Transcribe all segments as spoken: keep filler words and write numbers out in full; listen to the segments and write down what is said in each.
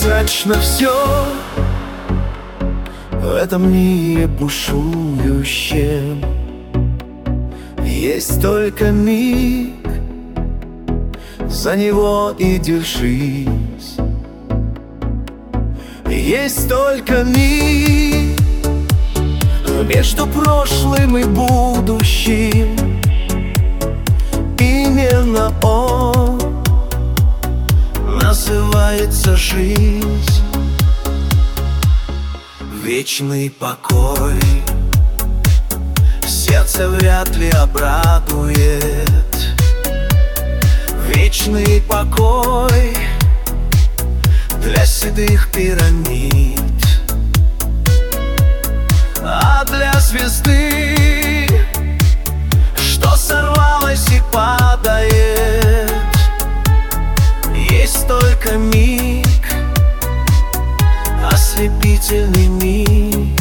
прозрачно все в этом мире бушующем. Есть только миг, за него и держись. Есть только миг между прошлым и будущим. Именно он называется жизнь. Вечный покой сердце вряд ли обрадует. Вечный покой для седых пирамид, а для звезды, что сорвалась и падает, есть только миг, ослепительный миг.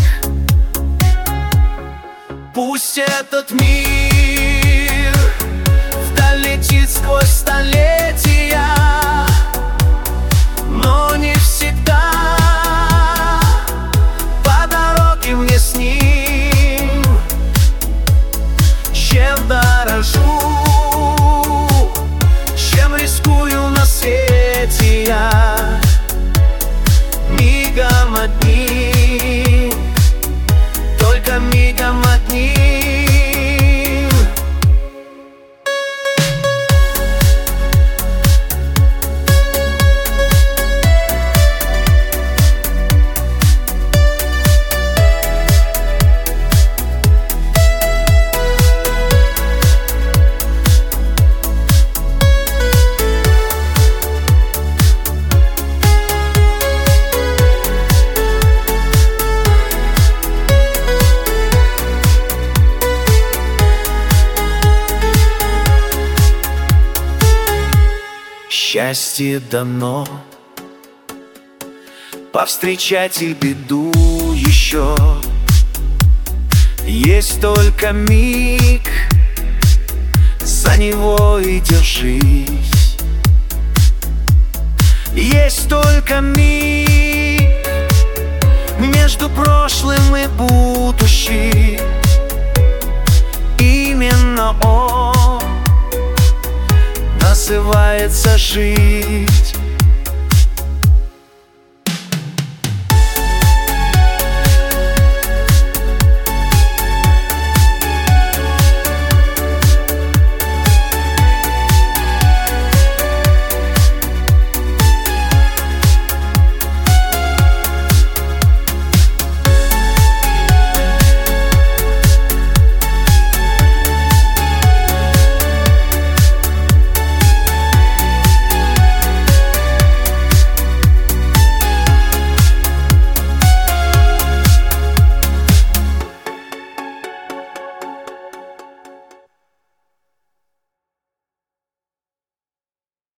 Пусть этот мир вдаль летит сквозь столетия, но не всегда по дороге мне с ним. Чем дорожу, чем рискую на свете я, мигом одним, только мигом одним. Счастье дано повстречать и беду еще. Есть только миг, за него и держись. Есть только миг между прошлым и будущим. Именно он называется жизнь.